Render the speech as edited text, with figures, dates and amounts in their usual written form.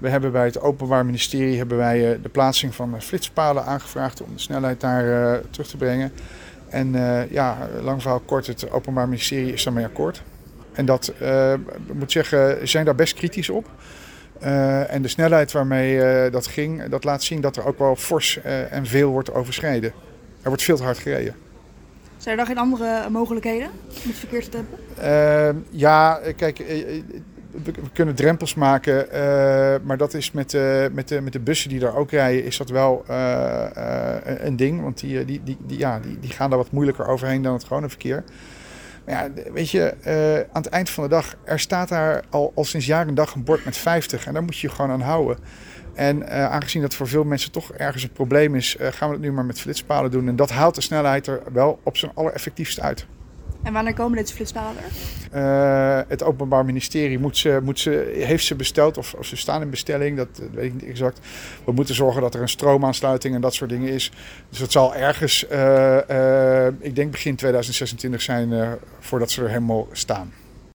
We hebben bij het Openbaar Ministerie de plaatsing van flitspalen aangevraagd om de snelheid daar terug te brengen. En lang verhaal kort, het Openbaar Ministerie is daarmee akkoord. En dat, ik moet zeggen, zijn daar best kritisch op. En de snelheid waarmee dat ging, dat laat zien dat er ook wel fors en veel wordt overschreden. Er wordt veel te hard gereden. Zijn er dan geen andere mogelijkheden om het verkeer te dempen? Kijk, we kunnen drempels maken, maar dat is met de bussen die daar ook rijden, is dat wel een ding. Want die gaan daar wat moeilijker overheen dan het gewone verkeer. Maar ja, weet je, aan het eind van de dag, er staat daar al sinds jaar en dag een bord met 50 en daar moet je je gewoon aan houden. En aangezien dat voor veel mensen toch ergens een probleem is, gaan we het nu maar met flitspalen doen. En dat haalt de snelheid er wel op zijn allereffectiefst uit. En wanneer komen deze flitspalen er? Het Openbaar Ministerie heeft ze besteld of ze staan in bestelling, dat weet ik niet exact. We moeten zorgen dat er een stroomaansluiting en dat soort dingen is. Dus dat zal ergens, ik denk begin 2026 zijn voordat ze er helemaal staan.